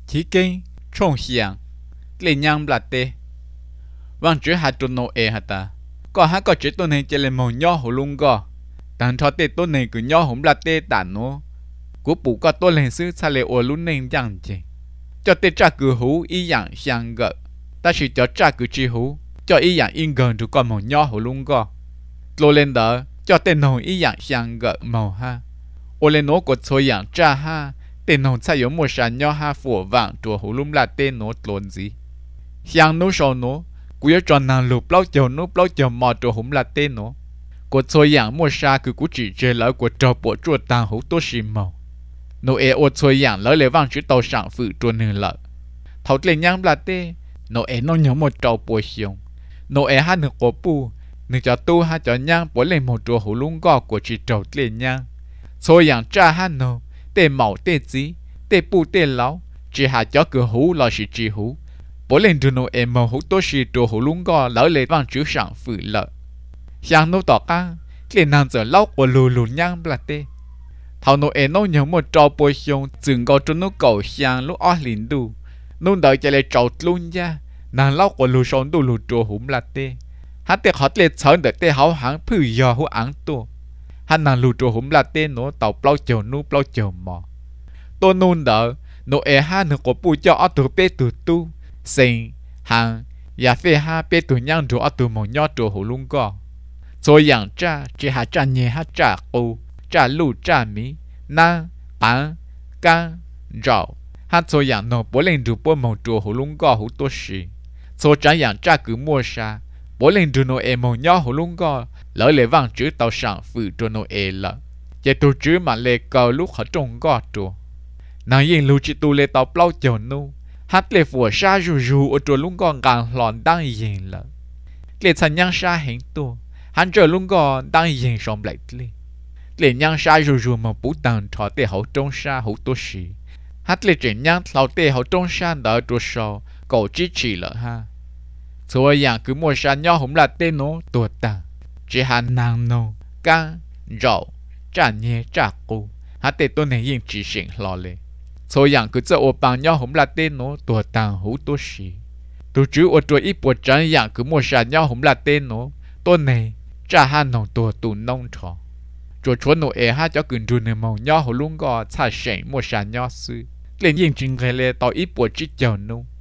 chỉ kinh trông hiang lên nhang bát tê vang chữ hạt tuần nô hả ta có hạt có chữ tuần này chỉ là màu nhỏ hồ lung có đàn thọ tê tuần này cứ nhỏ hổng bát tê đàn nó của bù có tuần này xứ xa lệ ô lún nên chẳng chứ cho tê cha cứ hú ý dạng xiang gợ ta chỉ cho cha cứ chi hú cho ý dạng in gần tụi con màu nhỏ hồ lung có lô lên đó cho tên nông ý dạng xiang gợ màu ha ô lên nó có số dạng cha ha tên nông sai có một sản nhỏ ha phổ vàng chùa hồ lung là tên nó lộn gì xiang nó sau nó cú yếu cho nàng lục lâu chờ mò chùa hùng là tên nó có số dạng một sản cứ cú chỉ chơi lỡ của trò bộ chùa tàng hú tô xì màu nó ô số dạng lỡ lệ vàng chữ tàu sản phụ chùa nương lợ thấu lên nhang là tên nó nó nhớ một trò bộ xiong nó ha nửa cổ pu nửa cho tu ha cho nhang bỏ lên một chùa hồ lung gò của chỉ trầu lên nhang số dạng cha ha nó tê màu tê gì tê pu tê lão chỉ ha cho cửa hú là chỉ hú bỏ lên chùa nó màu hú tô chỉ chùa hồ lung gò lỡ lệ vang chữ sản phụ lợ sang nó tỏ ca lên nàng giờ lão của lù nhang là tê thầu nó nhớ một trò bộ xiong chừng có cho nó cầu sang lúc ở liền đu nó đợi chạy lại trầu luôn nha nàng lão của lù son đu lù chùa húm là tê hát tê khó tê chở đợi tê háo háng phư giờ hú áng tua hát nàng lù chùa húm là tê nó tàu plau chiều mò tôi nôn đỡ nó ha nó có bùi cho ở từ bê từ tu sinh hàng ya phê ha bê từ nhang chùa ở từ mò nhỏ chùa hú lung co rồi dạng cha chỉ ha cha nhẹ ha cha ô cha lù cha mí na bán can rau hát rồi dạng nó bố lên chùa bố mò chùa hú lung co hú tô xì rồi cha dạng cha cứ mua sa bố lên chùa nó mò nhỏ hú lung co lỡ lệ vang chữ tàu sản phụ chùa nó lợ chỉ tu chữ mà lệ cầu lúc họ trông gõ chùa nàng yên lưu chỉ tu lệ tàu plau chiều nu hát lệ phùa sa rù ở chùa lung con càng lòn đang yên lợ lệ thành nhang sa hình tu hắn chùa lung con đang yên xong lại lệ nhang sa rù mà bú tàng thọ tê hậu trông sa hậu tu sĩ hát lệ chuyển nhang thọ tê hậu trông sa đỡ chùa sầu cầu chỉ lợ ha rồi dạng cứ mua sa nhỏ hổng là tên nó tua tàng chỉ hắn nàng nô can rau cha nhẹ cha cô hát tê tôi này yên chỉ sinh lo lệ rồi dạng cứ cho ô bằng nhỏ hổng là tên nó tua tàng hú tô xì tôi chứ ô tôi ít bộ trắng dạng cứ mua sa nhỏ hổng là tên nó tôi này cha han nông tua tù nông trò cho chúa nội ha cho cần trù nề màu nhỏ hồ luôn có cha sinh mua sa nhỏ sư lên yên chừng ngày lệ tao ít bộ chỉ chờ nô